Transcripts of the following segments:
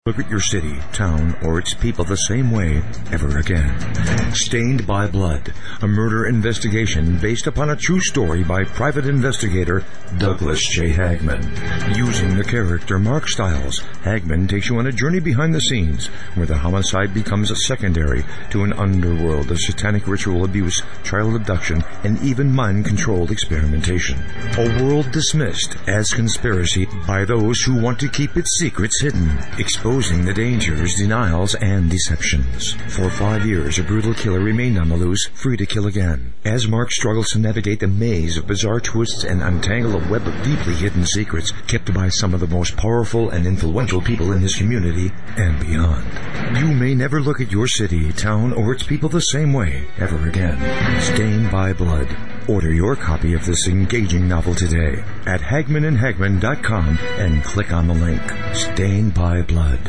Look at your city, town, or its people the same way ever again. Stained by Blood, a murder investigation based upon a true story by private investigator Douglas J. Hagman. Using the character Mark Stiles, Hagman takes you on a journey behind the scenes where the homicide becomes a secondary to an underworld of satanic ritual abuse, child abduction, and even mind-controlled experimentation. A world dismissed as conspiracy by those who want to keep its secrets hidden, exposing the dangers, denials, and deceptions. For 5 years, a brutal killer remained on the loose, free to kill again. As Mark struggles to navigate the maze of bizarre twists and untangle a web of deeply hidden secrets kept by some of the most powerful and influential people in his community and beyond. You may never look at your city, town, or its people the same way ever again. Stained by Blood. Order your copy of this engaging novel today at HagmanandHagman.com and click on the link. Stained by Blood.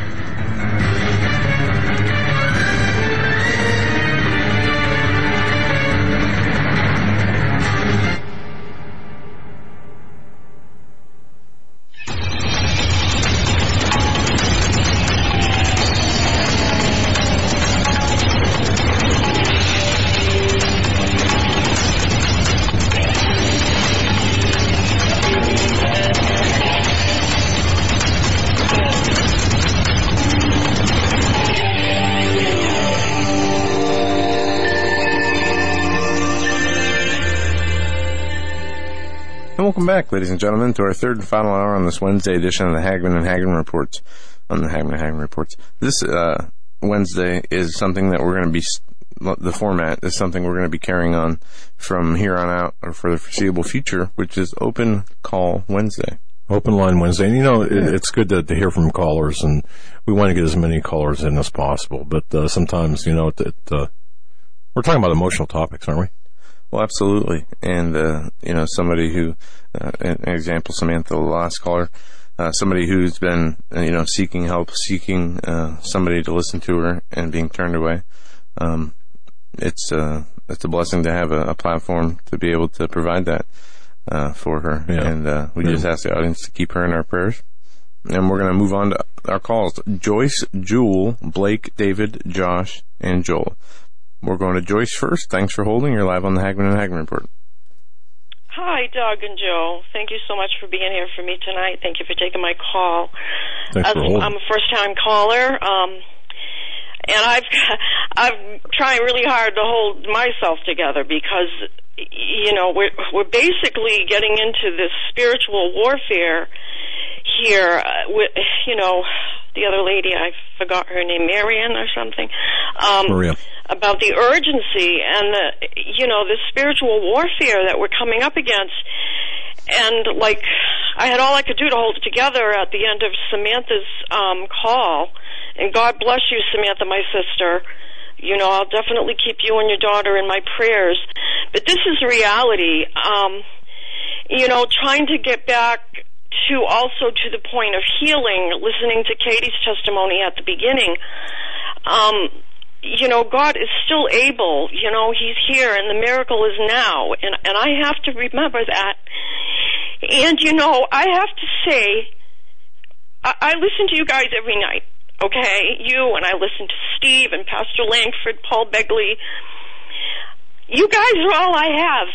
Welcome back, ladies and gentlemen, to our third and final hour on this Wednesday edition of the Hagman and Hagman Reports. On the Hagman and Hagman Reports. This Wednesday is something that we're going to be, the format is something we're going to be carrying on from here on out, or for the foreseeable future, which is Open Call Wednesday. Open Line Wednesday. And, you know, it's good to hear from callers, and we want to get as many callers in as possible. But sometimes, you know, we're talking about emotional topics, aren't we? Well, absolutely. And, you know, somebody who, an example, Samantha, the last caller, somebody who's been, you know, seeking help, seeking somebody to listen to her and being turned away. It's a blessing to have a platform to be able to provide that for her. Yeah. And we just ask the audience to keep her in our prayers. And we're going to move on to our calls. Joyce, Jewel, Blake, David, Josh, and Joel. We're going to Joyce first. Thanks for holding. You're live on the Hagman and Hagman Report. Hi, Doug and Joe. Thank you so much for being here for me tonight. Thank you for taking my call. Thanks for holding. I'm a first-time caller, and I'm trying really hard to hold myself together because, you know, we're basically getting into this spiritual warfare here with, you know, the other lady, I forgot her name, Marian or something. Maria. About the urgency and the, you know, the spiritual warfare that we're coming up against. And, like, I had all I could do to hold it together at the end of Samantha's call. And God bless you, Samantha, my sister. You know, I'll definitely keep you and your daughter in my prayers. But this is reality. You know, trying to get back to also to the point of healing, listening to Katie's testimony at the beginning. You know, God is still able. You know, He's here, and the miracle is now. And I have to remember that. And, you know, I have to say, I listen to you guys every night, okay? You, and I listen to Steve and Pastor Langford, Paul Begley. You guys are all I have.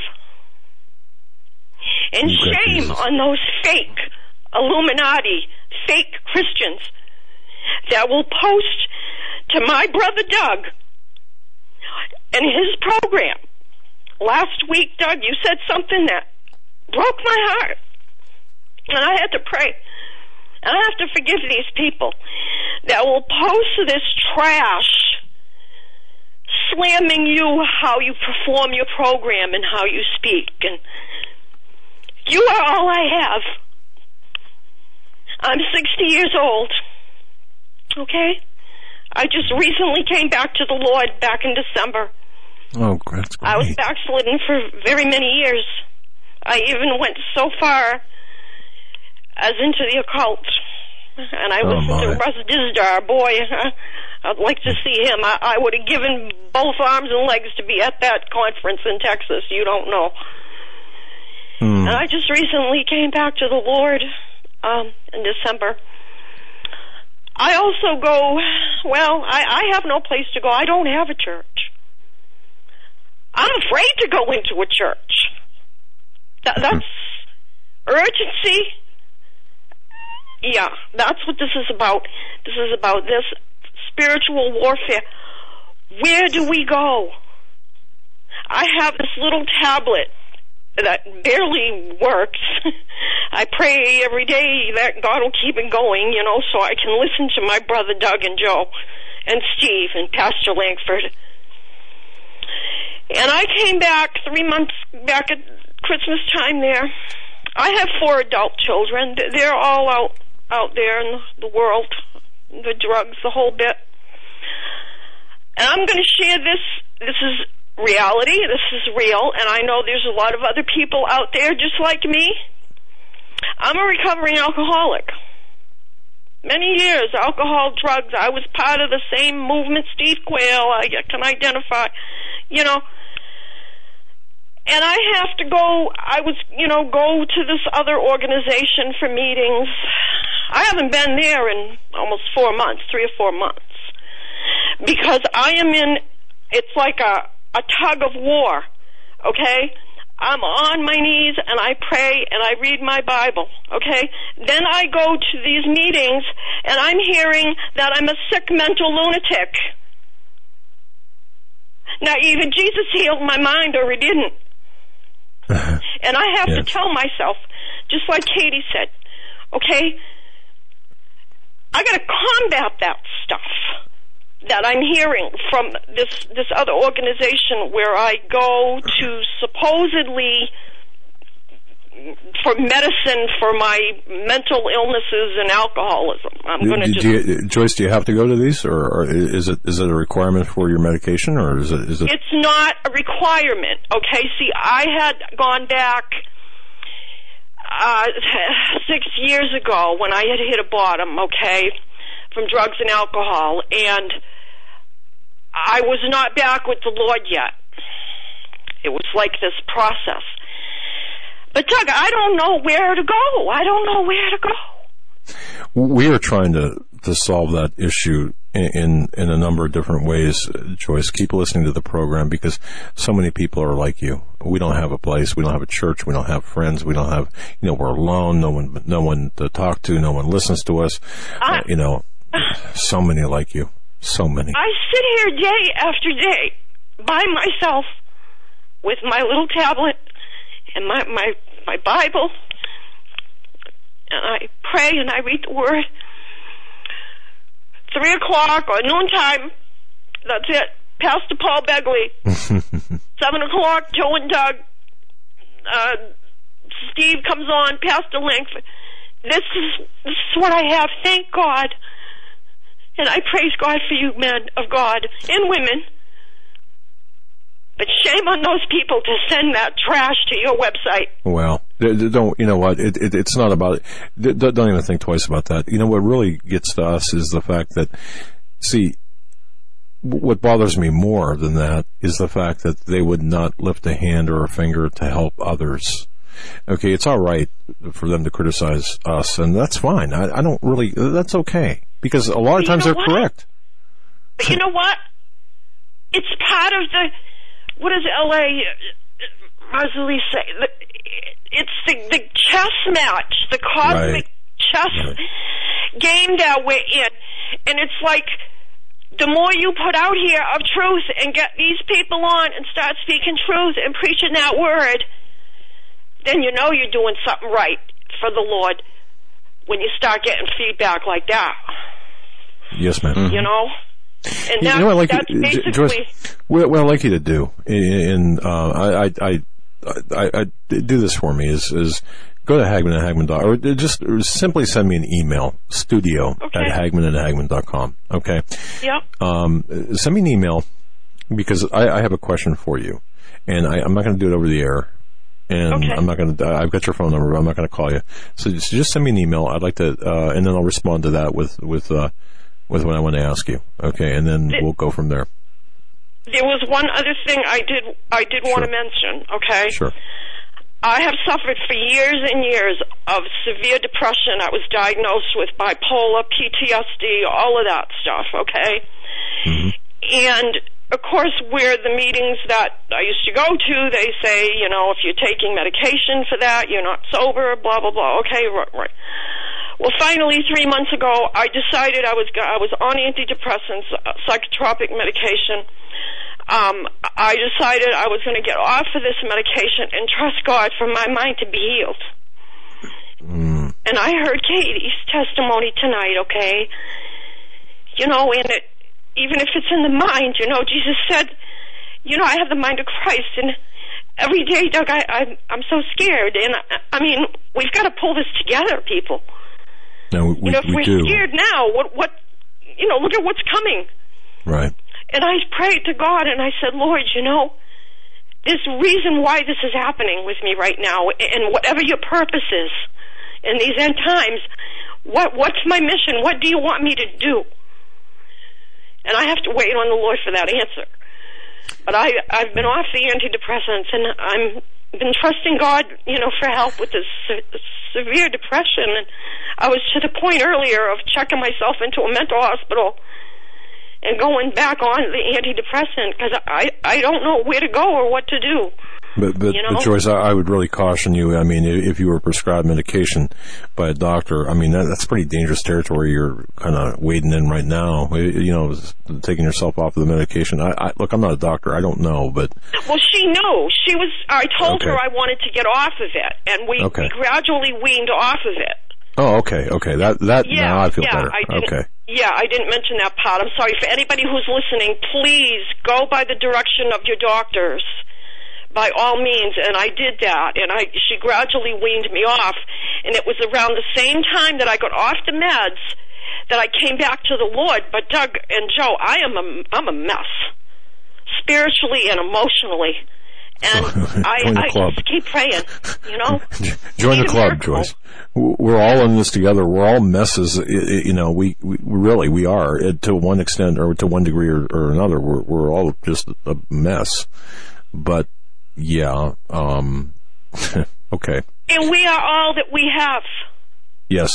And shame on those fake Illuminati, fake Christians that will post to my brother Doug and his program. Last week, Doug, you said something that broke my heart. And I had to pray. And I have to forgive these people that will post this trash slamming you, how you perform your program and how you speak. And you are all I have. I'm 60 years old. Okay? I just recently came back to the Lord back in December. Oh, that's great. I was backslidden for very many years. I even went so far as into the occult. And I listened to Russ Dizdar. Boy, I'd like to see him. I would have given both arms and legs to be at that conference in Texas. You don't know. And I just recently came back to the Lord in December. I also go, well, I have no place to go. I don't have a church. I'm afraid to go into a church. That's urgency. Yeah, that's what this is about. This is about this spiritual warfare. Where do we go? I have this little tablet that barely works. I pray every day that God will keep it going, so I can listen to my brother Doug and Joe and Steve and Pastor Langford. And I came back 3 months back at Christmas time there. I have 4 adult children. They're all out there in the world, the drugs, the whole bit. And I'm going to share this. This is reality. This is real. And I know there's a lot of other people out there just like me. I'm a recovering alcoholic. Many years, alcohol, drugs. I was part of the same movement, Steve Quayle. I can identify, And I have to go, go to this other organization for meetings. I haven't been there in almost 4 months, 3 or 4 months. Because I am it's like a tug of war, okay? I'm on my knees and I pray and I read my Bible, okay? Then I go to these meetings and I'm hearing that I'm a sick mental lunatic. Now, either Jesus healed my mind or he didn't. And I have to tell myself, just like Katie said, okay, I got to combat that stuff that I'm hearing from this other organization where I go to supposedly for medicine for my mental illnesses and alcoholism. I'm going to Joyce, do you have to go to these, or is it a requirement for your medication, or is it? It's not a requirement. Okay, see, I had gone back 6 years ago when I had hit a bottom, okay, from drugs and alcohol, and I was not back with the Lord yet. It was like this process. But Doug, I don't know where to go. I don't know where to go. We are trying to solve that issue in a number of different ways, Joyce. Keep listening to the program because so many people are like you. We don't have a place. We don't have a church. We don't have friends. We don't have, we're alone. No one to talk to. No one listens to us. So many like you. So many. I sit here day after day by myself with my little tablet and my Bible, and I pray and I read the Word. 3 o'clock or noontime, that's it. Pastor Paul Begley. 7 o'clock, Joe and Doug. Steve comes on, Pastor Langford. This is what I have, thank God. And I praise God for you, men of God and women. But shame on those people to send that trash to your website. Well, don't, you know what? It's not about it. Don't even think twice about that. What really gets to us is the fact that, see, what bothers me more than that is the fact that they would not lift a hand or a finger to help others. Okay, it's all right for them to criticize us, and that's fine. I don't really, that's okay. Because a lot of times they're correct. But you know what? It's part of the, what does L.A. Marzulli say? It's the chess match, the cosmic chess game that we're in. And it's like, the more you put out here of truth and get these people on and start speaking truth and preaching that word, then you know you're doing something right for the Lord when you start getting feedback like that. Yes, ma'am. And that's basically... Joyce, what I'd like you to do, I do this for me, is go to Hagmann and Hagmann.com, or just simply send me an email, studio@hagmann.com, okay? Yep. Send me an email, because I have a question for you, and I'm not going to do it over the air. And I'm not going to, I've got your phone number, but I'm not going to call you. So just send me an email. I'd like to, and then I'll respond to that with what I want to ask you. Okay. And then we'll go from there. There was one other thing I did want to mention. Okay. Sure. I have suffered for years and years of severe depression. I was diagnosed with bipolar, PTSD, all of that stuff, okay? Mm-hmm. And, of course, where the meetings that I used to go to, they say, you know, if you're taking medication for that, you're not sober, blah, blah, blah. Okay, right. Well, finally, 3 months ago, I decided I was on antidepressants, psychotropic medication. I decided I was going to get off of this medication and trust God for my mind to be healed. Mm. And I heard Katie's testimony tonight, okay? You know, and even if it's in the mind, you know, Jesus said, you know, I have the mind of Christ. And every day, Doug, I'm so scared. And, I mean, we've got to pull this together, people. No, you know, if we're scared now, what, you know, look at what's coming. Right. And I prayed to God, and I said, Lord, you know, there's a reason why this is happening with me right now, and whatever your purpose is in these end times, what's my mission? What do you want me to do? And I have to wait on the Lord for that answer. But I've been off the antidepressants, and I've been trusting God, you know, for help with this severe depression. And I was to the point earlier of checking myself into a mental hospital and going back on the antidepressant because I don't know where to go or what to do. But you know? Joyce, I would really caution you. I mean, if you were prescribed medication by a doctor, I mean, that's pretty dangerous territory you're kind of wading in right now. You know, taking yourself off of the medication. Look, I'm not a doctor. I don't know, but... Well, she knew. I told her I wanted to get off of it, and we gradually weaned off of it. Oh, okay. That now I feel better. I didn't mention that part. I'm sorry. For anybody who's listening, please go by the direction of your doctors, by all means. And I did that, and she gradually weaned me off. And it was around the same time that I got off the meds that I came back to the Lord. But Doug and Joe, I'm a mess, spiritually and emotionally. And I just keep praying, you know. Join the club, Joyce. We're all in this together. We're all messes. You know, we really are to one extent or to one degree or another. We're all just a mess. But yeah, okay. And we are all that we have. Yes.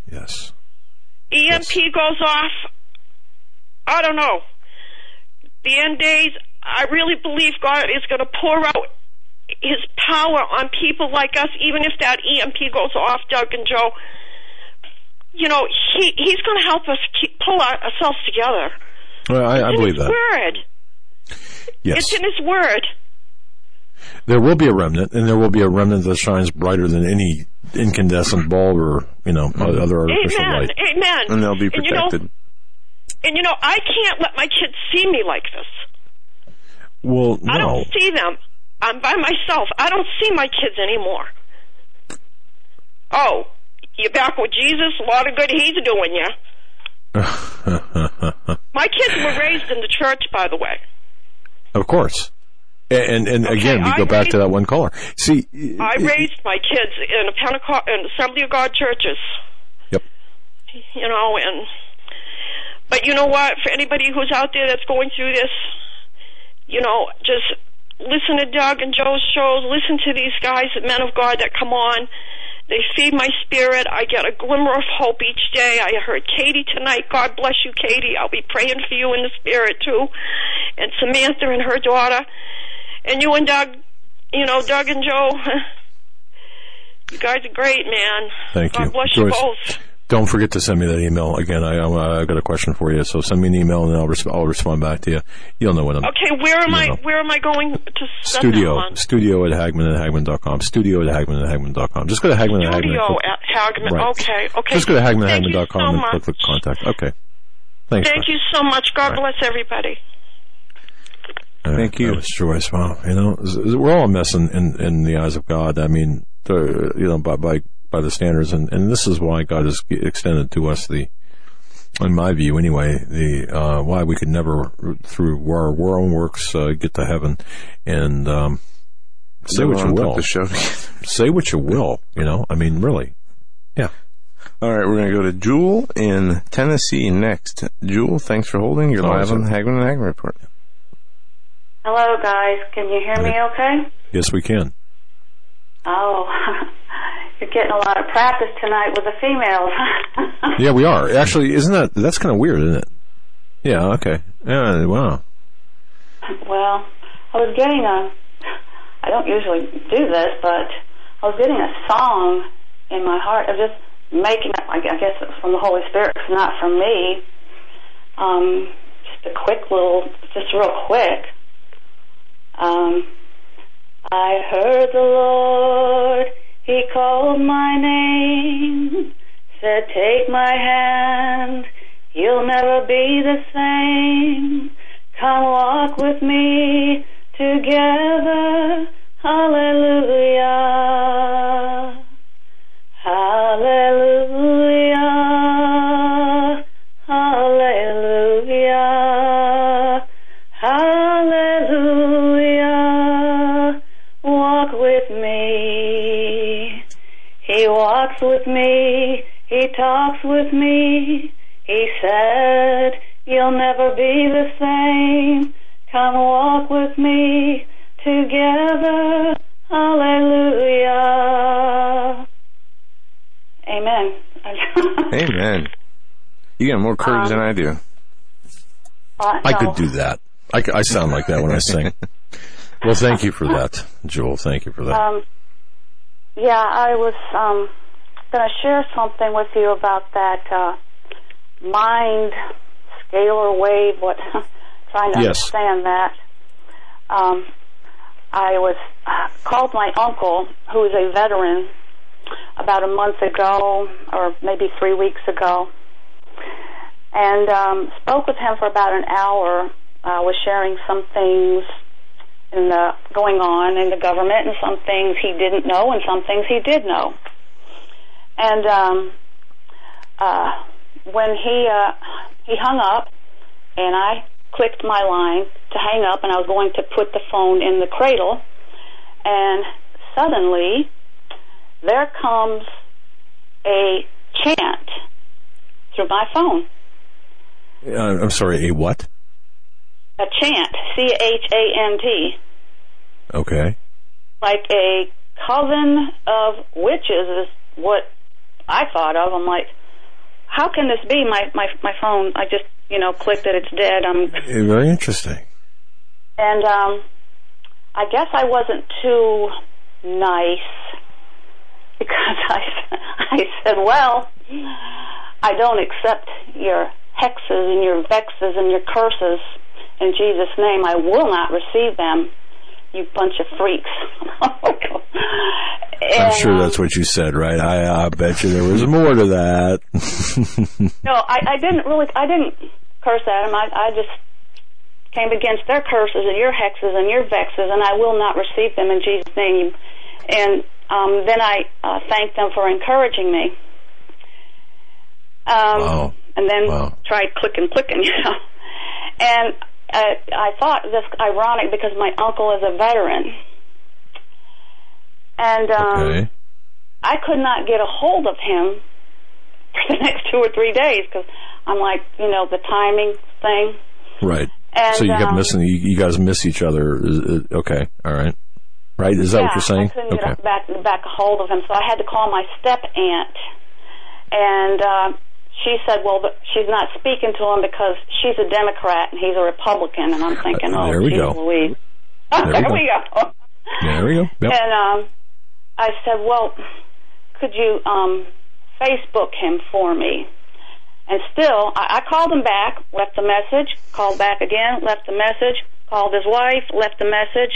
EMP goes off. I don't know. The end days. I really believe God is going to pour out His power on people like us, even if that EMP goes off, Doug and Joe. You know, He's going to help us pull ourselves together. Well, I believe that. It's in His Word. Yes. It's in His Word. There will be a remnant, and there will be a remnant that shines brighter than any incandescent bulb or, you know, other artificial light. Amen. And they'll be protected. And you know, I can't let my kids see me like this. Well, no. I don't see them. I'm by myself. I don't see my kids anymore. Oh, you're back with Jesus? A lot of good He's doing you. My kids were raised in the church, by the way. Of course. And again, we go back to that one caller. See, I raised my kids in an Assembly of God churches. Yep. You know, but you know what? For anybody who's out there that's going through this, you know, just listen to Doug and Joe's shows. Listen to these guys, the men of God that come on. They feed my spirit. I get a glimmer of hope each day. I heard Katie tonight. God bless you, Katie. I'll be praying for you in the spirit, too. And Samantha and her daughter. And you and Doug, you know, Doug and Joe, you guys are great, man. Thank you. God bless Joyce, you both. Don't forget to send me that email. Again, I've got a question for you, so send me an email and I'll respond back to you. You'll know what I'm... Okay, where am I going to send Studio that at Hagman@Hagman.com. Studio at Hagman@Hagman.com. Just go to Hagman at Hagman. Studio at Hagman. Right. Okay. Just go to Hagman@Hagman.com and click the contact. Okay. Thanks. Thank you so much. God bless everybody. Thank you. That was Joyce. Wow. You know, we're all a mess in the eyes of God. I mean, you know, by the standards, and this is why God has extended to us in my view anyway, why we could never, through our own works, get to heaven. And say what you will. Say what you will, you know, I mean, really. Yeah. All right, we're going to go to Jewel in Tennessee next. Jewel, thanks for holding. You're live on the Hagman and Hagman Report. Hello, guys. Can you hear me okay? Yes, we can. Oh, you're getting a lot of practice tonight with the females. Yeah, we are. Actually, that's kind of weird, isn't it? Yeah, okay. Yeah, wow. Well, I was getting I don't usually do this, but I was getting a song in my heart of just making up, I guess it's from the Holy Spirit, it's not from me. Just a quick little, just real quick. I heard the Lord, He called my name, said, take my hand, you'll never be the same. Come walk with me together, hallelujah, hallelujah, hallelujah, hallelujah. Walk with me. He walks with me. He talks with me. He said, you'll never be the same. Come walk with me together. Hallelujah. Amen. Amen. You got more courage than I do. I could do that. I sound like that when I sing. Well, thank you for that, Jewel. Thank you for that. Yeah, I was going to share something with you about that mind scalar wave, trying to understand that. I was called my uncle, who is a veteran, about a month ago, or maybe 3 weeks ago, and spoke with him for about an hour. Was sharing some things going on in the government, and some things he didn't know, and some things he did know. And when he hung up, and I clicked my line to hang up, and I was going to put the phone in the cradle, and suddenly there comes a chant through my phone. I'm sorry, a what? A chant, C-H-A-N-T. Okay. Like a coven of witches is what I thought of. I'm like, how can this be? My phone, I just, clicked that it's dead. Very interesting. And I guess I wasn't too nice, because I said, well, I don't accept your hexes and your vexes and your curses. In Jesus' name, I will not receive them, you bunch of freaks. I'm sure that's what you said, right? I bet you there was more to that. No, I didn't curse at him. I just came against their curses and your hexes and your vexes, and I will not receive them in Jesus' name. And then I thanked them for encouraging me. Wow. And then tried clicking, And I thought this ironic because my uncle is a veteran. And I could not get a hold of him for the next 2 or 3 days, because I'm like, the timing thing. Right. And, so you kept missing. You guys miss each other. Okay. All right. Right. Is that what you're saying? I couldn't get back a hold of him, so I had to call my step aunt, and she said, well, she's not speaking to him because she's a Democrat and he's a Republican. And I'm thinking, there we go. Louise. There we go. There we go. Yep. And I said, well, could you Facebook him for me? And still, I called him back, left a message, called back again, left a message, called his wife, left a message.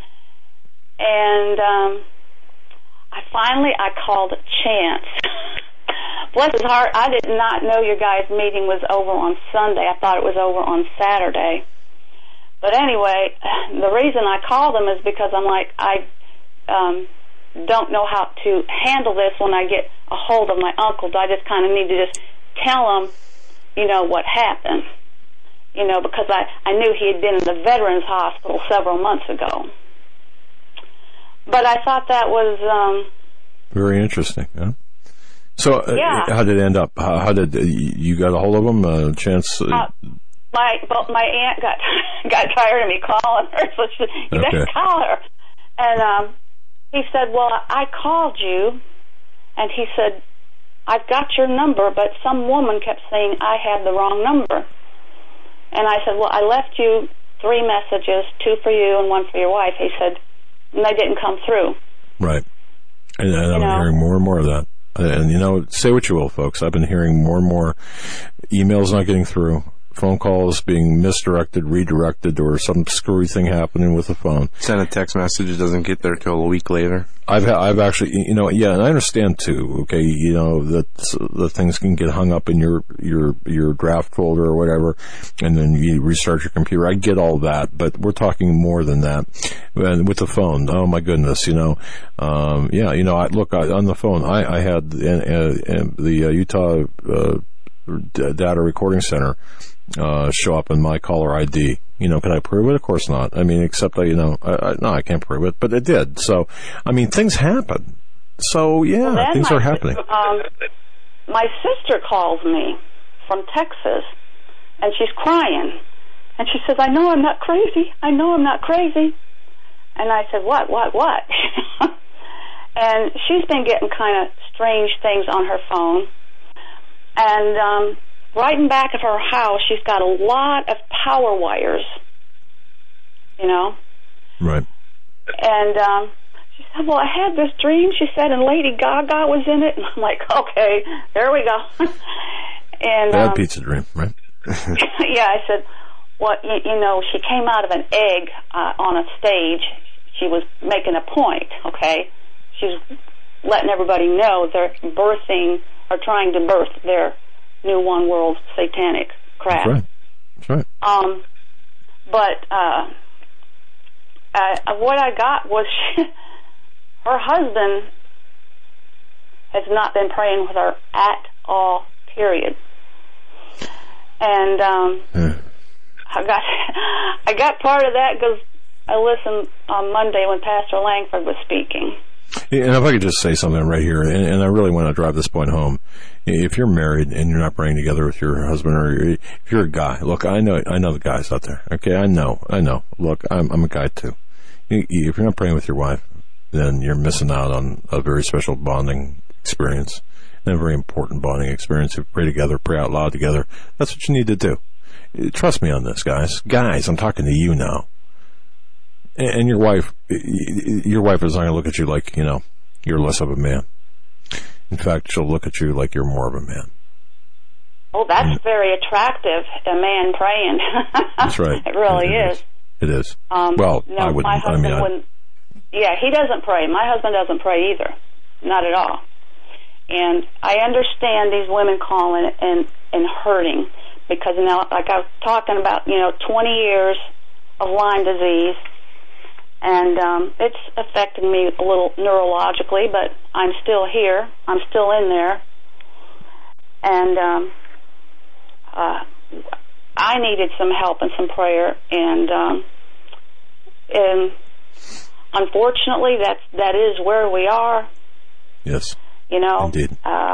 And I called Chance. Bless his heart, I did not know your guys' meeting was over on Sunday. I thought it was over on Saturday. But anyway, the reason I called him is because I'm like, I don't know how to handle this when I get a hold of my uncle. I just kind of need to just tell him, what happened. Because I knew he had been in the Veterans Hospital several months ago. But I thought that was... very interesting, huh? So, how did it end up? How did you got a hold of him? Chance? My aunt got tired of me calling her, so you better call her. And he said, well, I called you, and he said, I've got your number, but some woman kept saying I had the wrong number. And I said, well, I left you 3 messages, 2 for you and 1 for your wife. He said, and they didn't come through. Right. And I'm hearing more and more of that. And, say what you will, folks. I've been hearing more and more emails not getting through, phone calls being misdirected, redirected, or some screwy thing happening with the phone. Send a text message, it doesn't get there till a week later. I've actually, and I understand too, okay, that the things can get hung up in your draft folder or whatever, and then you restart your computer. I get all that, but we're talking more than that. And with the phone, oh my goodness, look, on the phone, I had the Utah Data Recording Center show up in my caller ID. Can I prove it? Of course not. I mean, except no, I can't prove it, but it did. So, I mean, things happen. So, yeah, things are happening. My sister calls me from Texas, and she's crying. And she says, I know I'm not crazy. I know I'm not crazy. And I said, what? And she's been getting kind of strange things on her phone. And right in back of her house, she's got a lot of power wires, Right. And she said, well, I had this dream, she said, and Lady Gaga was in it. And I'm like, okay, there we go. And bad pizza dream, right? Yeah, I said, well, she came out of an egg on a stage. She was making a point, okay? She's letting everybody know they're birthing or trying to birth their new one world satanic crap. That's right. But what I got was her husband has not been praying with her at all, period. And I got part of that because I listened on Monday when Pastor Langford was speaking. And if I could just say something right here, and I really want to drive this point home. If you're married and you're not praying together with your husband, or if you're a guy, look, I know the guys out there. Okay, I know. Look, I'm a guy too. If you're not praying with your wife, then you're missing out on a very special bonding experience, and a very important bonding experience. If you pray together, pray out loud together, that's what you need to do. Trust me on this, guys. Guys, I'm talking to you now. And your wife is not going to look at you like, you're less of a man. In fact, she'll look at you like you're more of a man. Oh, that's very attractive, a man praying. That's right. It really is. It is. I wouldn't. My husband wouldn't. Yeah, he doesn't pray. My husband doesn't pray either. Not at all. And I understand these women calling and hurting because now, like I was talking about, 20 years of Lyme disease. And it's affecting me a little neurologically, but I'm still here. I'm still in there. And I needed some help and some prayer. And unfortunately, that is where we are. Yes. Indeed.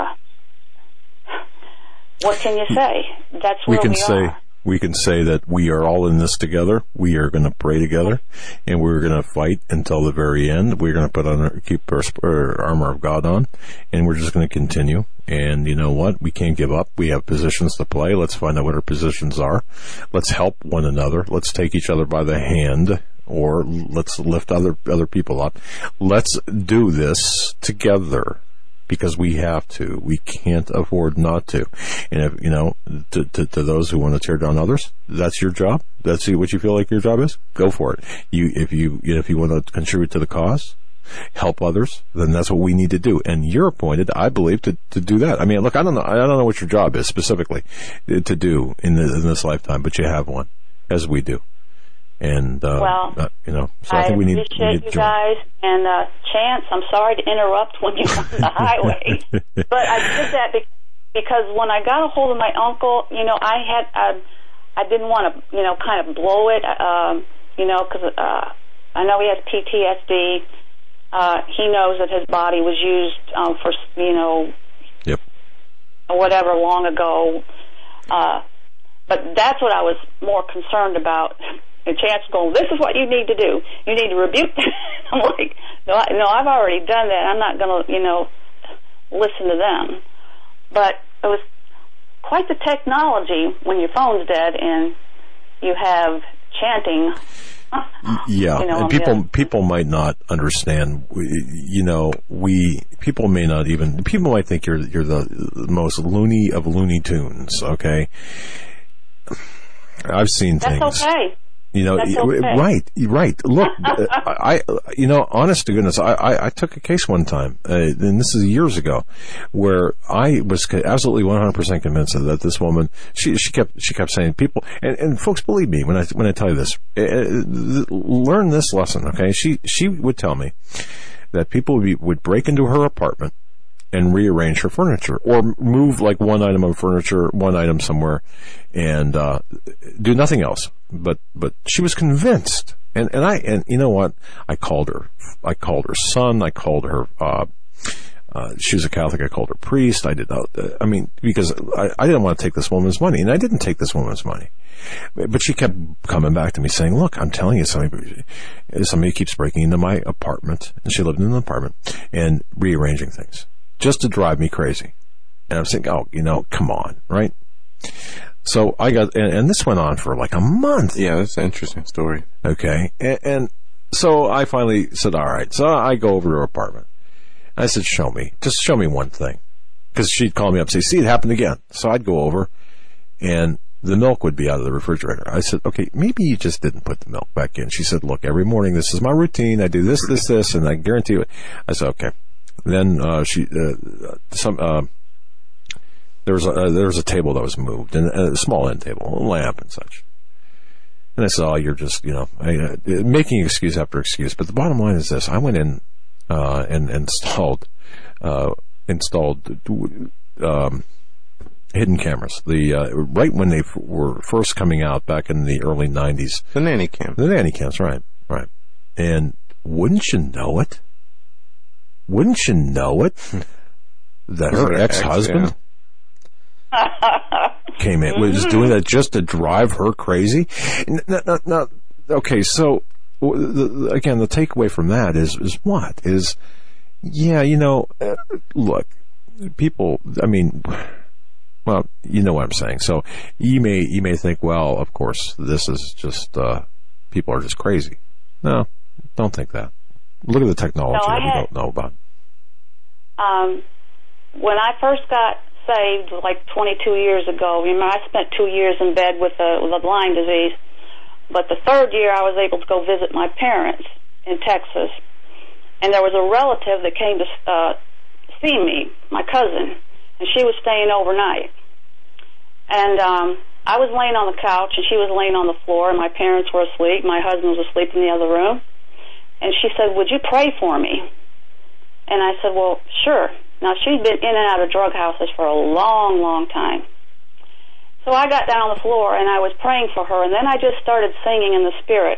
What can you say? That's where we are. We can say that we are all in this together. We are going to pray together, and we're going to fight until the very end. We're going to keep our armor of God on, and we're just going to continue. And you know what? We can't give up. We have positions to play. Let's find out what our positions are. Let's help one another. Let's take each other by the hand, or let's lift other people up. Let's do this together. Because we have to. We can't afford not to. And if, to those who want to tear down others, that's your job. That's what you feel like your job is. Go for it. If you want to contribute to the cause, help others, then that's what we need to do. And you're appointed, I believe, to do that. I mean, look, I don't know what your job is specifically to do in this lifetime, but you have one, as we do. And, so I think we need appreciate you guys. And, Chance, I'm sorry to interrupt when you're on the highway. But I did that because when I got a hold of my uncle, I didn't want to, kind of blow it, because I know he has PTSD. He knows that his body was used for, Yep. whatever long ago. But that's what I was more concerned about. And Chance going, this is what you need to do. You need to rebuke I'm like, no, I've already done that. I'm not going to, listen to them. But it was quite the technology when your phone's dead and you have chanting. Yeah, and people might not understand. People may not even. People might think you're the most loony of Looney Tunes. Okay, I've seen things. That's okay. That's okay. Right. Look, honest to goodness, I took a case one time, and this is years ago, where I was absolutely 100% convinced that this woman, she kept saying people, and folks, believe me when I tell you this, learn this lesson, okay? She would tell me that people would break into her apartment and rearrange her furniture, or move like one item of furniture, one item somewhere, and do nothing else. But she was convinced, and you know what? I called her son. I called her. She was a Catholic. I called her priest. I did not. Because I didn't want to take this woman's money, and I didn't take this woman's money. But she kept coming back to me saying, "Look, I'm telling you, somebody keeps breaking into my apartment," and she lived in an apartment, and rearranging things, just to drive me crazy. And I'm saying, come on, right? So I got, and this went on for like a month. Yeah, that's an interesting story. Okay. And so I finally said, all right. So I go over to her apartment. I said, just show me one thing. Because she'd call me up and say, see, it happened again. So I'd go over, and the milk would be out of the refrigerator. I said, okay, maybe you just didn't put the milk back in. She said, look, every morning, this is my routine. I do this, and I guarantee you it. I said, okay. Then there was a table that was moved, and a small end table, a lamp and such. And I said, you're just, making excuse after excuse. But the bottom line is this. I went in and installed hidden cameras. Right when they were first coming out back in the early 90s. The nanny cam. The nanny cams, right. And wouldn't you know it? That her ex-husband came in, was doing that just to drive her crazy. Now, okay, so again, the takeaway from that is what? Look, people, well, you know what I'm saying. So you may think, well, of course, this is just, people are just crazy. No, don't think that. Look at the technology that we don't know about. When I first got saved, like 22 years ago, I spent 2 years in bed with a Lyme disease. But the third year, I was able to go visit my parents in Texas. And there was a relative that came to see me, my cousin, and she was staying overnight. And I was laying on the couch, and she was laying on the floor, and my parents were asleep. My husband was asleep in the other room. And she said, would you pray for me? And I said, well, sure. Now, she'd been in and out of drug houses for a long, long time. So I got down on the floor, and I was praying for her, and then I just started singing in the Spirit.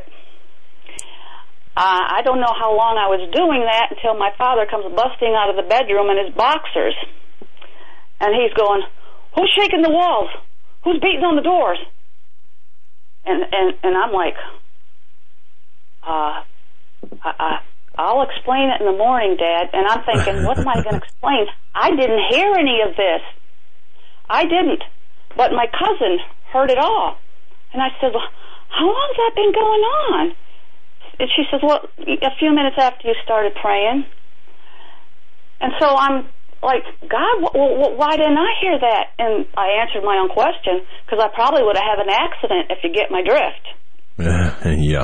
I don't know how long I was doing that until my father comes busting out of the bedroom in his boxers. And he's going, who's shaking the walls? Who's beating on the doors? And I'm like, I'll explain it in the morning, Dad. And I'm thinking, what am I going to explain? I didn't hear any of this. I didn't. But my cousin heard it all. And I said, well, how long has that been going on? And she says, well, a few minutes after you started praying. And so I'm like, God, why didn't I hear that? And I answered my own question, because I probably would have had an accident, if you get my drift. Yeah.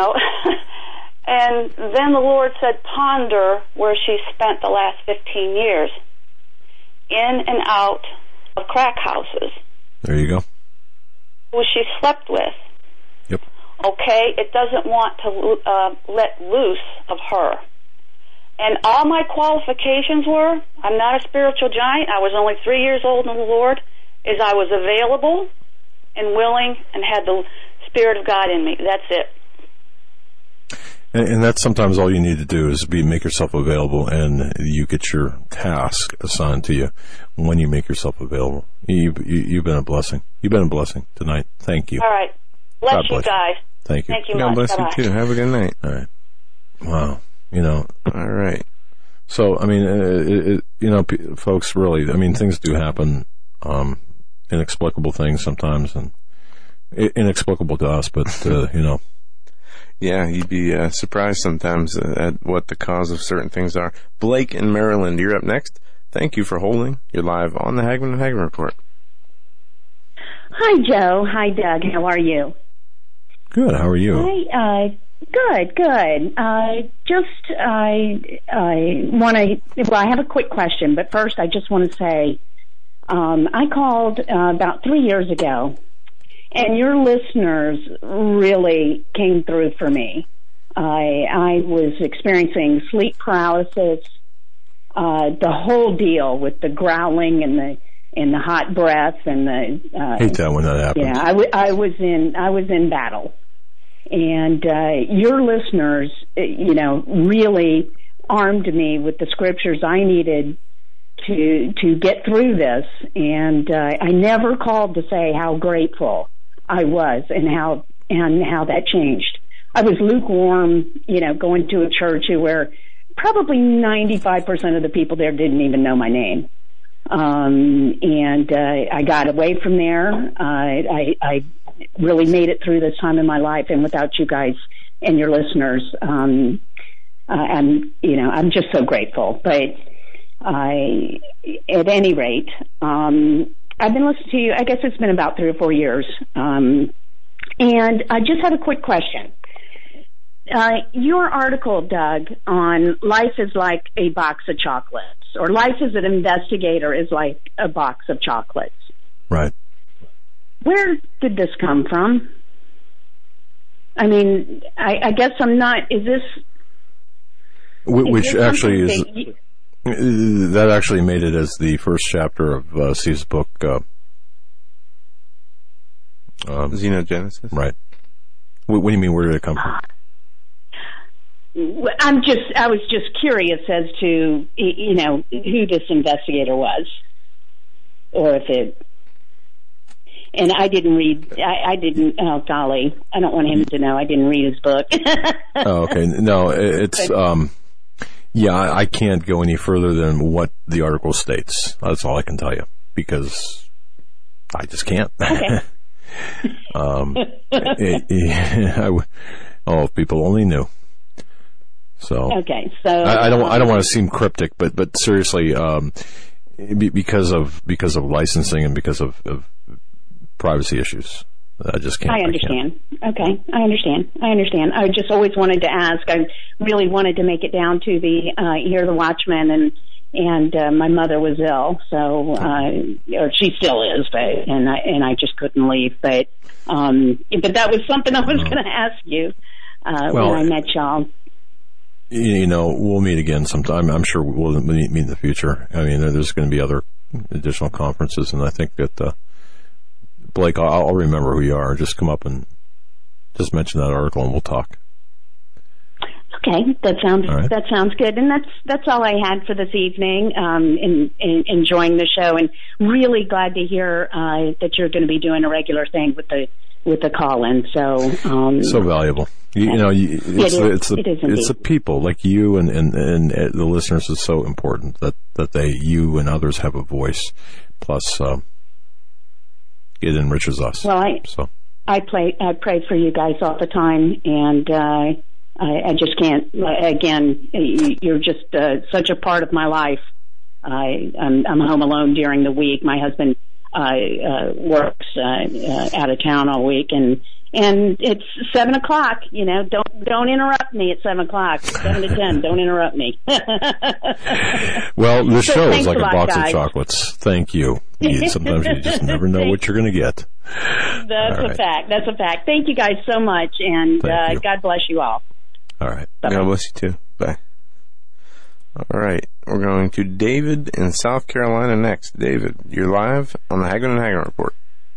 And then the Lord said, ponder where she spent the last 15 years, in and out of crack houses. There you go. Who she slept with. Yep. Okay, it doesn't want to let loose of her. And all my qualifications were, I'm not a spiritual giant, I was only 3 years old in the Lord, is I was available and willing and had the Spirit of God in me. That's it. And that's sometimes all you need to do is make yourself available, and you get your task assigned to you when you make yourself available. You've been a blessing. You've been a blessing tonight. Thank you. All right. Bless you guys. Thank you. Thank you God much. bless Bye-bye. you too. Have a good night. All right. Wow. You know. All right. So, I mean, folks, really, I mean, things do happen, inexplicable things sometimes, and inexplicable to us, but, Yeah, you'd be surprised sometimes at what the cause of certain things are. Blake in Maryland, you're up next. Thank you for holding. You're live on the Hagman and Hagman Report. Hi, Joe. Hi, Doug. How are you? Good. How are you? Good. I have a quick question, but first I just want to say, I called about 3 years ago, and your listeners really came through for me. I was experiencing sleep paralysis, the whole deal with the growling and the hot breath and the hate that when that happens. Yeah, I was in battle. And your listeners, really armed me with the scriptures I needed to get through this. And I never called to say how grateful I was and how that changed. I was lukewarm, going to a church where probably 95% of the people there didn't even know my name. And I got away from there. I really made it through this time in my life, and without you guys and your listeners, I'm just so grateful. But at any rate, I've been listening to you. I guess it's been about 3 or 4 years, and I just have a quick question. Your article, Doug, on life is like a box of chocolates, or life as an investigator is like a box of chocolates. Right. Where did this come from? I mean, I guess I'm not, is this... Which actually is... That actually made it as the first chapter of Steve's book. Xenogenesis? Right. What do you mean, where did it come from? I was just curious as to, who this investigator was. Or if it... And I didn't read, oh golly, I don't want him to know I didn't read his book. Oh, okay. No, it's, I can't go any further than what the article states. That's all I can tell you, because I just can't. Okay. If people only knew. So. Okay, so. I don't want to seem cryptic, but seriously, because of licensing and because of privacy issues. I just can't. I understand. Okay, I understand. I just always wanted to ask. I really wanted to make it down to the Hear the Watchman, and my mother was ill, so or she still is, but and I just couldn't leave. But that was something I was going to ask you when I met y'all. We'll meet again sometime. I'm sure we'll meet in the future. I mean, there's going to be other additional conferences, and I think that. Blake, I'll remember who you are. Just come up and just mention that article, and we'll talk. Okay, that sounds good. And that's all I had for this evening. In enjoying the show, and really glad to hear that you're going to be doing a regular thing with the call-in. So valuable. It's the people like you and the listeners is so important that you and others have a voice. Plus. It enriches us. Well, I pray for you guys all the time, and I just can't. Again, you're just such a part of my life. I'm home alone during the week. My husband works out of town all week, and it's 7 o'clock. Don't interrupt me at 7 o'clock. 7 to 10. Don't interrupt me. Well, this show is like a box guys. of chocolates. Thank you. Sometimes you just never know what you're going to get. That's a fact. That's a fact. Thank you guys so much, and God bless you all. All right. Bye-bye. God bless you too. Bye. All right. We're going to David in South Carolina next. David, you're live on the Hagman and Hagman Report.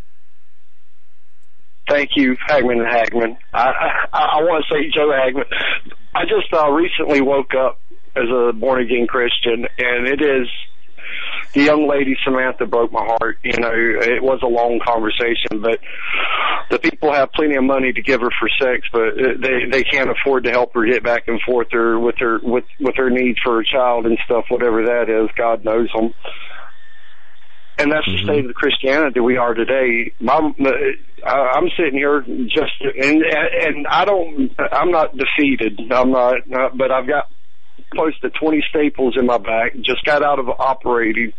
Thank you, Hagman and Hagman. I want to say, Joe Hagman, I just recently woke up as a born-again Christian, and it is the young lady Samantha broke my heart. You know, it was a long conversation, but the people have plenty of money to give her for sex, but they can't afford to help her get back and forth with her need for a child and stuff, whatever that is. God knows them. And that's the state of the Christianity we are today. I'm sitting here and I'm not defeated. But I've got close to 20 staples in my back. Just got out of an operation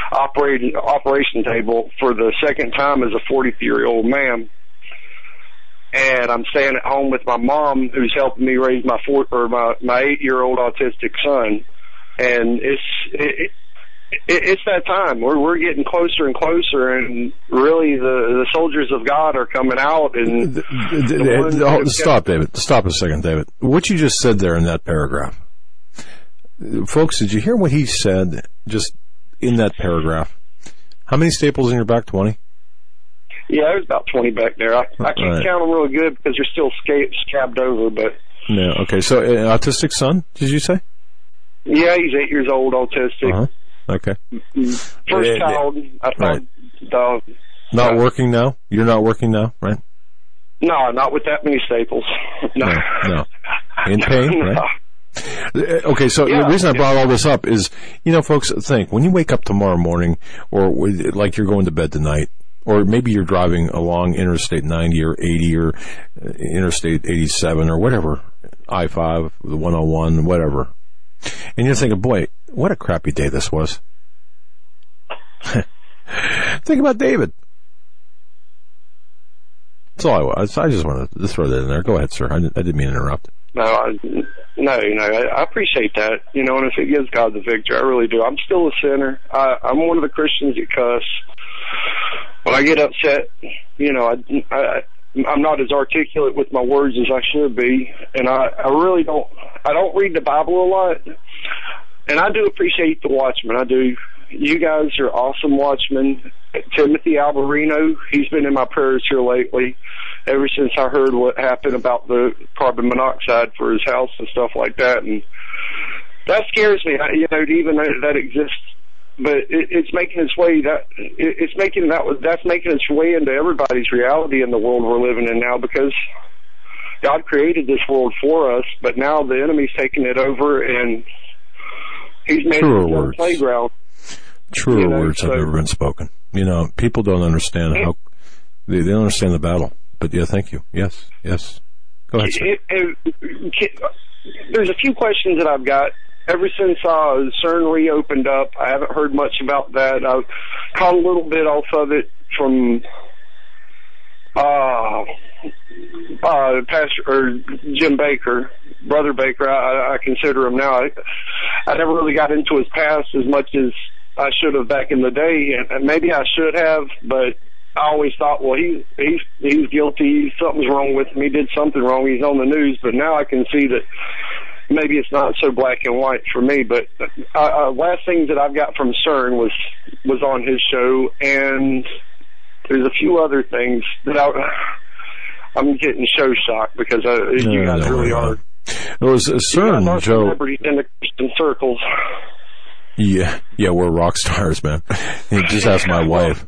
table for the second time as a 43-year-old man. And I'm staying at home with my mom, who's helping me raise my 8-year-old autistic son. And it's that time. We're getting closer and closer, and really the soldiers of God are coming out. And stop, David. Stop a second, David. What you just said there in that paragraph, folks, did you hear what he said just in that paragraph? How many staples in your back? 20? Yeah, there's about 20 back there. I can't count them really good because they're still scabbed over. But no, okay. So, autistic son? Did you say? Yeah, he's 8 years old, autistic. Uh-huh. Okay. First child. Right. Not working now? You're not working now, right? No, not with that many staples. No. In pain, right? Okay, so the reason I brought all this up is, folks, think, when you wake up tomorrow morning, or like you're going to bed tonight, or maybe you're driving along Interstate 90 or 80 or Interstate 87 or whatever, I-5, the 101, whatever, and you're thinking, boy, what a crappy day this was. Think about David. That's all I was. I just wanted to throw that in there. Go ahead, sir. I didn't mean to interrupt. No, I appreciate that. And if it gives God the victory, I really do. I'm still a sinner. I'm one of the Christians that cuss. When I get upset, I'm not as articulate with my words as I should be, and I really don't. I don't read the Bible a lot, and I do appreciate the Watchmen. I do. You guys are awesome Watchmen. Timothy Alberino, he's been in my prayers here lately, ever since I heard what happened about the carbon monoxide for his house and stuff like that, and that scares me. Even that exists. But it's making its way that's making its way into everybody's reality in the world we're living in now, because God created this world for us, but now the enemy's taking it over, and he's made it a playground. Truer words have ever been spoken. People don't understand how they don't understand the battle. But yeah, thank you. Yes. Go ahead, sir. There's a few questions that I've got. Ever since CERN reopened up, I haven't heard much about that. I've caught a little bit off of it from Pastor or Jim Baker, Brother Baker. I consider him now. I never really got into his past as much as I should have back in the day, and maybe I should have, but I always thought, well, he's guilty. Something's wrong with him. He did something wrong. He's on the news. But now I can see that maybe it's not so black and white for me. But last things that I've got from CERN was on his show, and there's a few other things that I'm getting show shocked because you guys really are. It was CERN, Joe. Celebrities in the Christian circles. Yeah, we're rock stars, man. Just ask my wife.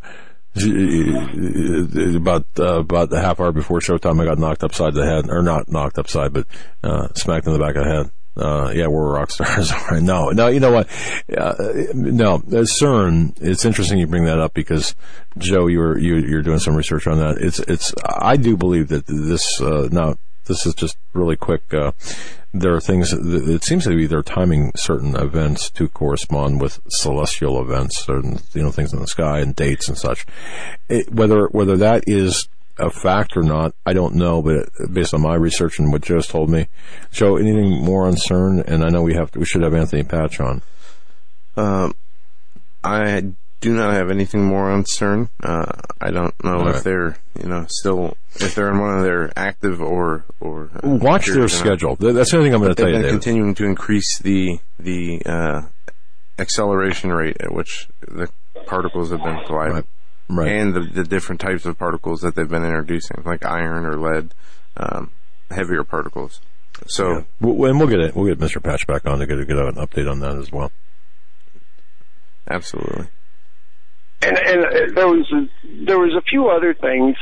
About a half hour before showtime, I got knocked upside the head, or not knocked upside, but smacked in the back of the head. Yeah, we're rock stars. No, you know what? No, CERN. It's interesting you bring that up because Joe, you're doing some research on that. It's. I do believe that this. Now, this is just really quick. There are things. It seems to be they're timing certain events to correspond with celestial events, certain things in the sky and dates and such. Whether that is a fact or not, I don't know. But based on my research and what Joe's told me, Joe, anything more on CERN? And I know we should have Anthony Patch on. I do not have anything more on CERN. I don't know if they're, still, if they're in one of their active or watch their schedule. That's the only thing I'm going to tell you. They've been continuing to increase the acceleration rate at which the particles have been colliding. Right. And the different types of particles that they've been introducing, like iron or lead, heavier particles. So, and we'll get Mr. Patch back on to get an update on that as well. Absolutely. And there was a few other things.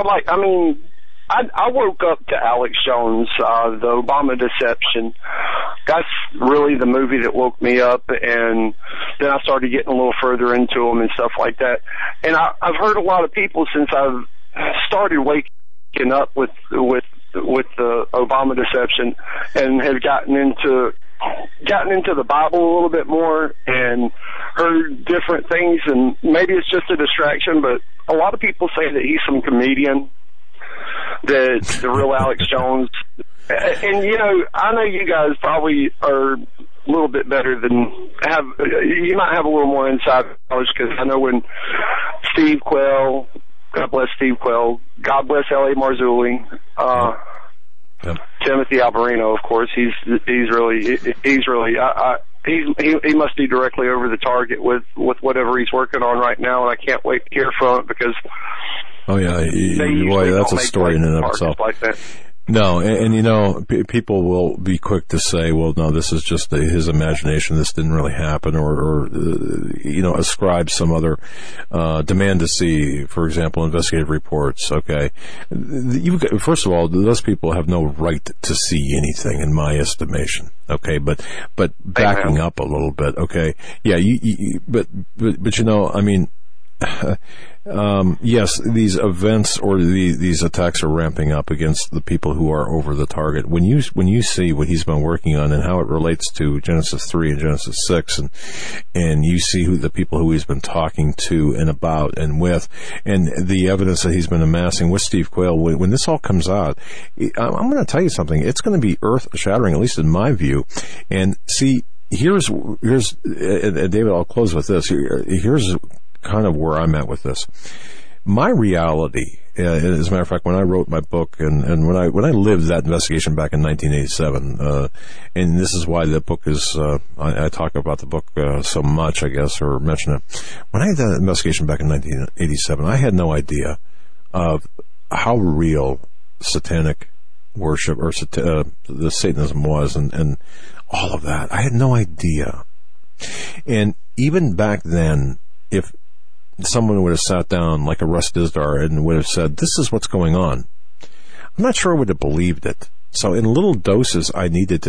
I woke up to Alex Jones, the Obama Deception. That's really the movie that woke me up, and then I started getting a little further into them and stuff like that. And I've heard a lot of people since I've started waking up with the Obama Deception, and have gotten into the Bible a little bit more and heard different things, and maybe it's just a distraction, but a lot of people say that he's some comedian, that the real Alex Jones. And, I know you guys probably are a little bit better you might have a little more inside knowledge, because I know when Steve Quayle, God bless Steve Quayle, God bless L.A. Marzulli, Yep. Timothy Alberino, of course, he must be directly over the target with whatever he's working on right now, and I can't wait to hear from it, because boy, that's a story in and of itself. Like that. No, and people will be quick to say, well, no, this is just his imagination. This didn't really happen, or ascribe some other demand to see, for example, investigative reports. Okay, first of all, those people have no right to see anything, in my estimation. Okay, but backing up a little bit. Okay, yeah, but I mean. Yes, these events or these attacks are ramping up against the people who are over the target. When you see what he's been working on and how it relates to Genesis 3 and Genesis 6, and you see who the people who he's been talking to and about and with, and the evidence that he's been amassing with Steve Quayle, when this all comes out, I'm going to tell you something. It's going to be earth-shattering, at least in my view. And see, here's David, I'll close with this. Here's kind of where I'm at with this. My reality, as a matter of fact, when I wrote my book and when I lived that investigation back in 1987, and this is why the book is, I talk about the book so much, I guess, or mention it. When I had that investigation back in 1987, I had no idea of how real satanic worship or the Satanism was and all of that. I had no idea. And even back then, if someone would have sat down like a Russ Dizdar and would have said, this is what's going on, I'm not sure I would have believed it. So in little doses, I needed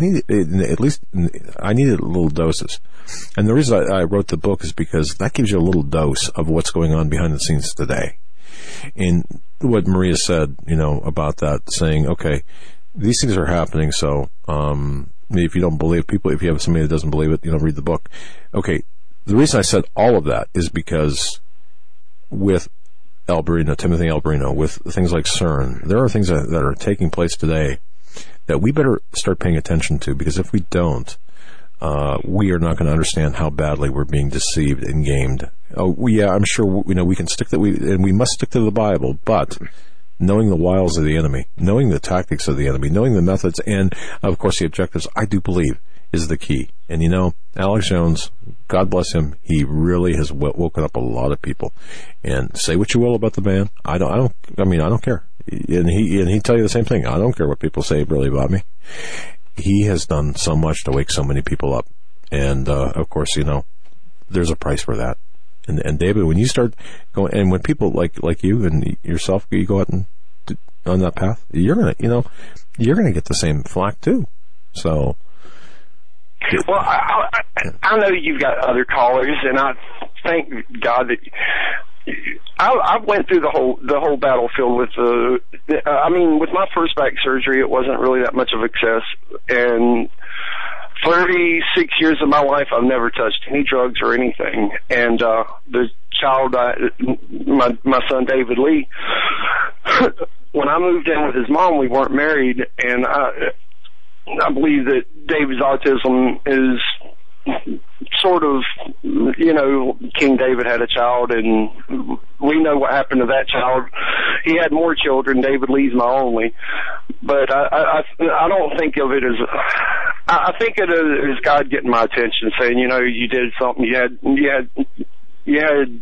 little doses. And the reason I wrote the book is because that gives you a little dose of what's going on behind the scenes today. And what Maria said, about that, saying, okay, these things are happening, so if you don't believe people, if you have somebody that doesn't believe it, read the book. Okay, the reason I said all of that is because with Timothy Alberino, with things like CERN, there are things that are taking place today that we better start paying attention to, because if we don't, we are not going to understand how badly we're being deceived and gamed. Oh, yeah, I'm sure we can stick we must stick to the Bible, but knowing the wiles of the enemy, knowing the tactics of the enemy, knowing the methods, and of course the objectives, I do believe is the key. And Alex Jones, God bless him, he really has woken up a lot of people. And say what you will about the man, I don't care. And he'd tell you the same thing. I don't care what people say really about me. He has done so much to wake so many people up. And of course, there's a price for that. And David, when you start going, and when people like you and yourself, you go out and on that path, you're gonna get the same flack too. So. Well, I know you've got other callers, and I thank God that I went through the whole battlefield with with my first back surgery, it wasn't really that much of a success, and 36 years of my life, I've never touched any drugs or anything. And the child, my son David Lee, when I moved in with his mom, we weren't married, and I believe that David's autism is sort of, King David had a child, and we know what happened to that child. He had more children. David Lee's my only. But I don't think of it as, I think it is God getting my attention, saying, you did something. You had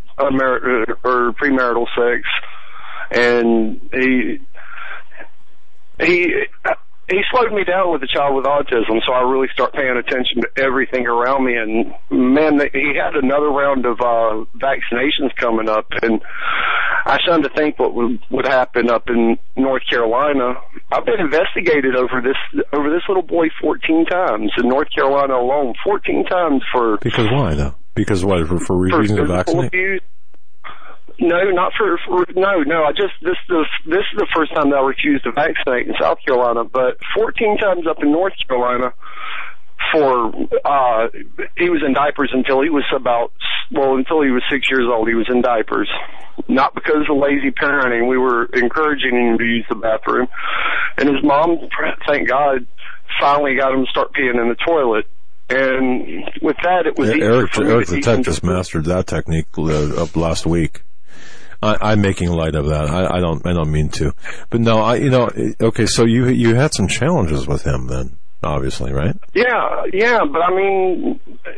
premarital sex, and he slowed me down with a child with autism, so I really start paying attention to everything around me. And man, he had another round of vaccinations coming up, and I started to think what would happen up in North Carolina. I've been investigated over this little boy 14 times in North Carolina alone. 14 times for because why though? Because what for refusing to vaccinate? Abuse. No, not for no. I just this is the first time that I refused to vaccinate in South Carolina, but 14 times up in North Carolina for he was in diapers until he was until he was 6 years old. He was in diapers, not because of lazy parenting. We were encouraging him to use the bathroom, and his mom, thank God, finally got him to start peeing in the toilet. And with that, it was Eric the Tech just mastered that technique of last week. I'm making light of that. I don't mean to, but no, okay. So you had some challenges with him then, obviously, right? Yeah. But I mean,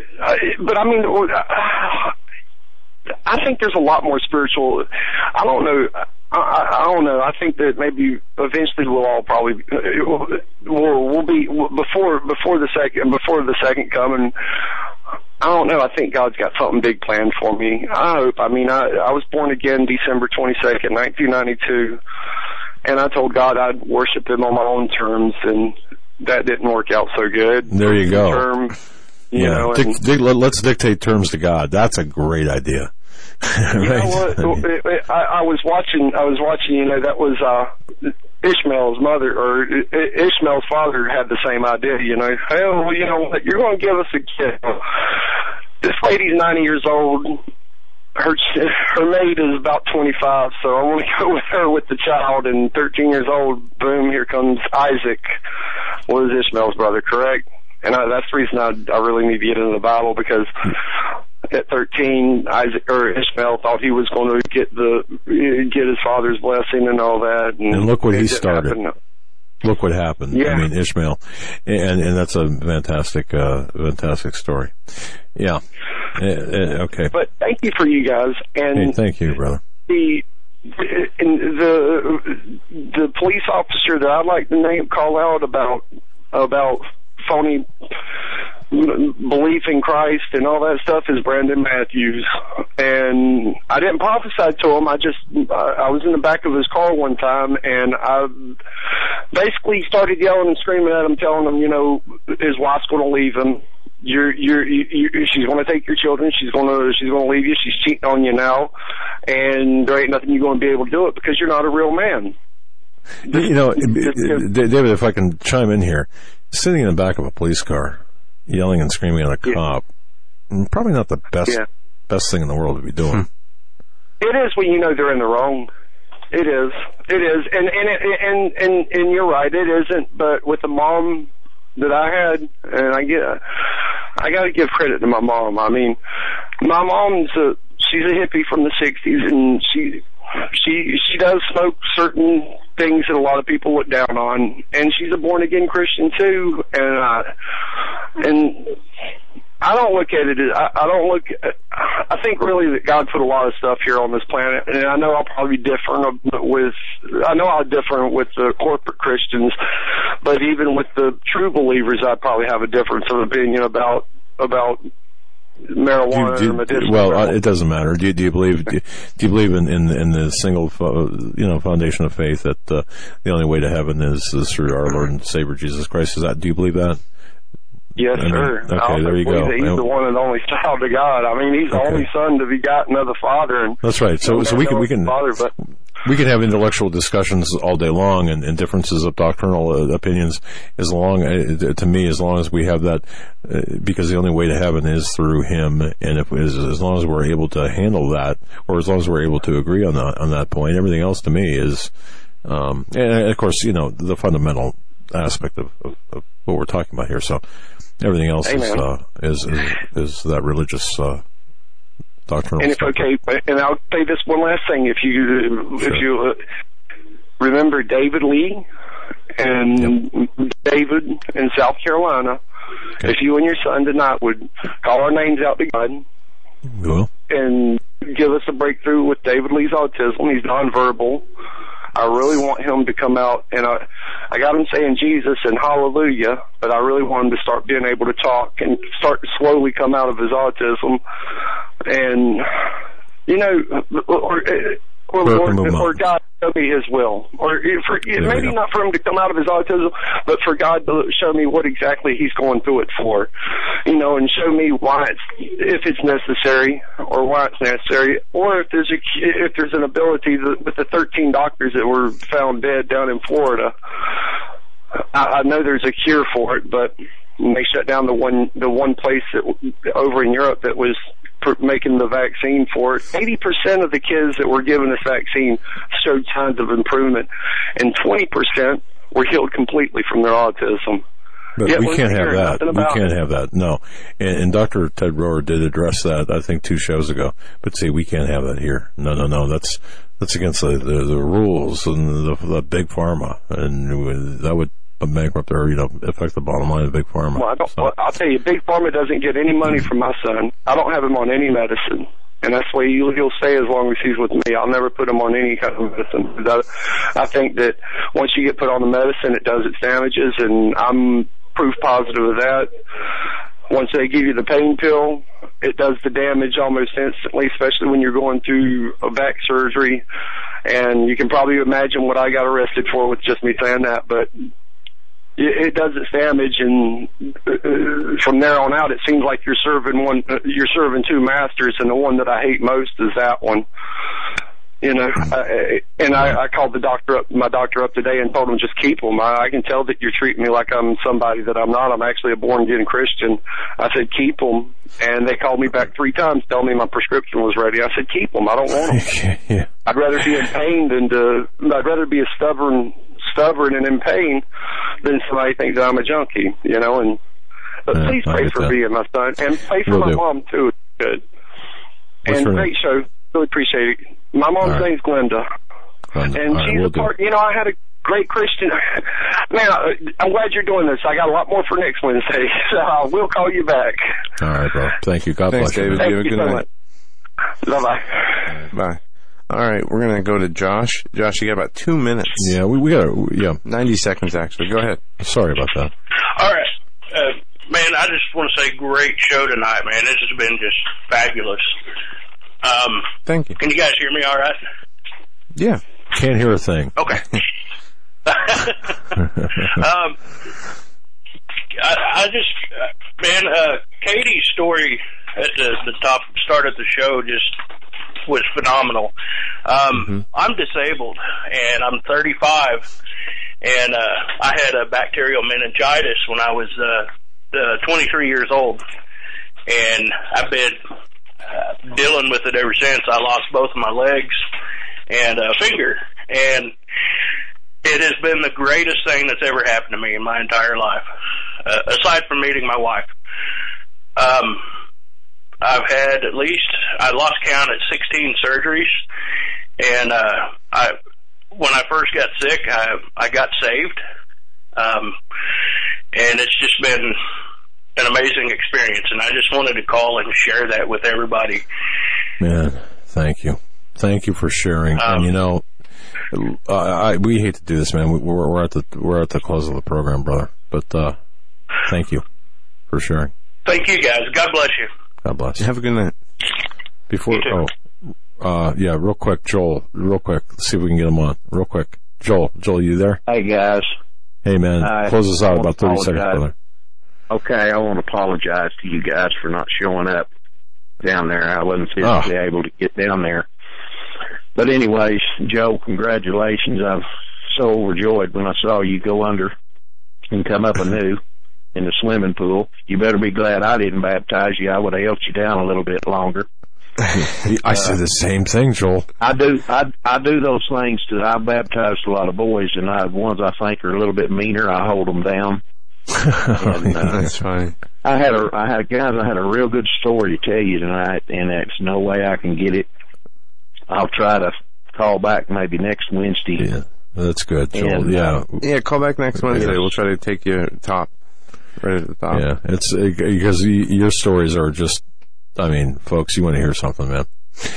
I think there's a lot more spiritual. I don't know. I think that maybe eventually we'll all probably we'll be before the second coming. I don't know. I think God's got something big planned for me. I hope. I mean, I was born again December 22nd, 1992, and I told God I'd worship Him on my own terms, and that didn't work out so good. There you go. You know, let's dictate terms to God. That's a great idea. Right? You know what? I was watching. You know, that was Ishmael's mother, or Ishmael's father had the same idea. You know, well, you know what? You're going to give us a kid. This lady's 90 years old. Her maid is about 25, so I want to go with her with the child. And 13 years old, boom, here comes Isaac, was Ishmael's brother, correct? And that's the reason I really need to get into the Bible, because at 13, Ishmael thought he was going to get his father's blessing and all that. And look what he started. Look what happened. Yeah. I mean, Ishmael, and that's a fantastic story. Yeah. Okay. But thank you for you guys. And hey, thank you, brother. The police officer that I'd like to call out about phony belief in Christ and all that stuff is Brandon Matthews. And I didn't prophesy to him. I was in the back of his car one time, and I basically started yelling and screaming at him, telling him, you know, his wife's going to leave him. She's going to take your children. She's going to leave you. She's cheating on you now, and there ain't nothing you're going to be able to do it because you're not a real man. You know, David, if I can chime in here, sitting in the back of a police car, yelling and screaming at a cop, probably not the best thing in the world to be doing. It is when you know they're in the wrong. It is, and you're right. It isn't. But with the mom that I had, and I got to give credit to my mom. I mean, my mom's she's a hippie from the '60s, and she does smoke certain things that a lot of people look down on, and she's a born again Christian too. And I don't look at it as I think really that God put a lot of stuff here on this planet, and I know I'll probably be different with the corporate Christians, but even with the true believers, I'd probably have a difference of opinion about marijuana or medicinal. Well, it doesn't matter. Do you believe in the single foundation of faith that the only way to heaven is through our Lord and Savior Jesus Christ? Do you believe that? Yes, sir. Okay, there you go. He's the one and only child of God. I mean, he's the only son to be begotten of the Father. And that's right. So we can have intellectual discussions all day long and differences of doctrinal opinions as long as we have that, because the only way to heaven is through Him, and as long as we're able to handle that, or as long as we're able to agree on that point, everything else to me is, and of course, the fundamental aspect of what we're talking about here. So everything else is that religious doctrinal. And and I'll say this one last thing. If you remember David Lee and David in South Carolina, if you and your son tonight would call our names out to God and give us a breakthrough with David Lee's autism. He's nonverbal. I really want him to come out, and I got him saying Jesus and hallelujah, but I really want him to start being able to talk and start to slowly come out of his autism. And, you know, or God show me his will. Or maybe not for him to come out of his autism, but for God to show me what exactly he's going through it for. You know, and show me why if it's necessary, or why it's necessary, or if there's an ability with the 13 doctors that were found dead down in Florida. I know there's a cure for it, but they shut down the one place over in Europe that was making the vaccine for it. 80% of the kids that were given this vaccine showed signs of improvement, and 20% were healed completely from their autism. But we can't have that. We can't have that. No. And Dr. Ted Rohr did address that, I think, 2 shows ago. But see, we can't have that here. No. That's against the rules and the big pharma, and that would bankrupt or, affect the bottom line of Big Pharma. Well, I'll tell you, Big Pharma doesn't get any money from my son. I don't have him on any medicine. And that's the way he'll stay as long as he's with me. I'll never put him on any kind of medicine. I think that once you get put on the medicine, it does its damages, and I'm proof positive of that. Once they give you the pain pill, it does the damage almost instantly, especially when you're going through a back surgery. And you can probably imagine what I got arrested for with just me saying that, but it does its damage, and from there on out, it seems like you're serving 2 masters, and the one that I hate most is that one. You know, I called my doctor up today and told him just keep them. I can tell that you're treating me like I'm somebody that I'm not. I'm actually a born-again Christian. I said keep them, and they called me back 3 times telling me my prescription was ready. I said keep them. I don't want them. Yeah. I'd rather be in pain I'd rather be a stubborn and in pain than somebody thinks that I'm a junkie, you know. And please pray for me and my son, and pray for my mom too. It's good. And great show. Really appreciate it. My mom's name's Glenda. And she's a part. You know, I had a great Christian. Man, I'm glad you're doing this. I got a lot more for next Wednesday, so I will call you back. All right, bro. Thank you. God bless you. David. Thank you. you Good so night. Much. Bye-bye. Bye. All right, we're going to go to Josh. Josh, you got about 2 minutes. Yeah, we got 90 seconds, actually. Go ahead. Sorry about that. All right. Man, I just want to say great show tonight, man. This has been just fabulous. Thank you. Can you guys hear me all right? Yeah. Can't hear a thing. Okay. I just, man, Katie's story at the start of the show just was phenomenal. I'm disabled, and I'm 35, and I had a bacterial meningitis when I was 23 years old, and I've been dealing with it ever since. I lost both of my legs and a finger, and it has been the greatest thing that's ever happened to me in my entire life, aside from meeting my wife. I've had I lost count at 16 surgeries, and when I first got sick, I got saved, and it's just been an amazing experience, and I just wanted to call and share that with everybody. Man, thank you. Thank you for sharing. And you know, we hate to do this, man. We're at the close of the program, brother. But thank you for sharing. Thank you, guys. God bless you. God bless. Have a good night. Real quick, Joel. Real quick, let's see if we can get him on. Real quick, Joel, you there? Hey guys. Hey man, close us out about 30 seconds, brother. Okay, I want to apologize to you guys for not showing up down there. I wasn't physically able to get down there. But anyways, Joe, congratulations. I'm so overjoyed when I saw you go under and come up anew in the swimming pool. You better be glad I didn't baptize you. I would have held you down a little bit longer. I said the same thing, Joel. I do those things too. I baptized a lot of boys, and ones I think are a little bit meaner, I hold them down. And, that's fine. I had a real good story to tell you tonight, and there's no way I can get it. I'll try to call back maybe next Wednesday. Yeah, that's good, Joel. And, call back next Wednesday. Yes. We'll try to take you right at the top. Yeah, it's because your stories are just. I mean, folks, you want to hear something, man.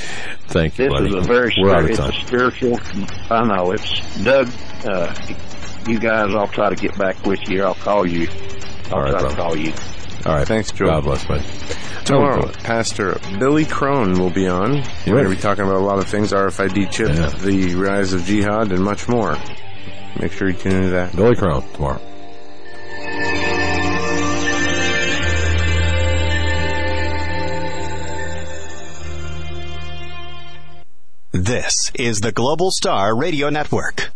Thank you, buddy. This is a very spiritual. I know it's Doug. you guys, I'll try to get back with you. I'll call you. I'll try to call you. All right. Thanks, Joel. God bless, man. Tomorrow, Pastor Billy Crone will be on. We're going to be talking about a lot of things, RFID chip, the rise of jihad, and much more. Make sure you tune into that. Billy Crone tomorrow. This is the Global Star Radio Network.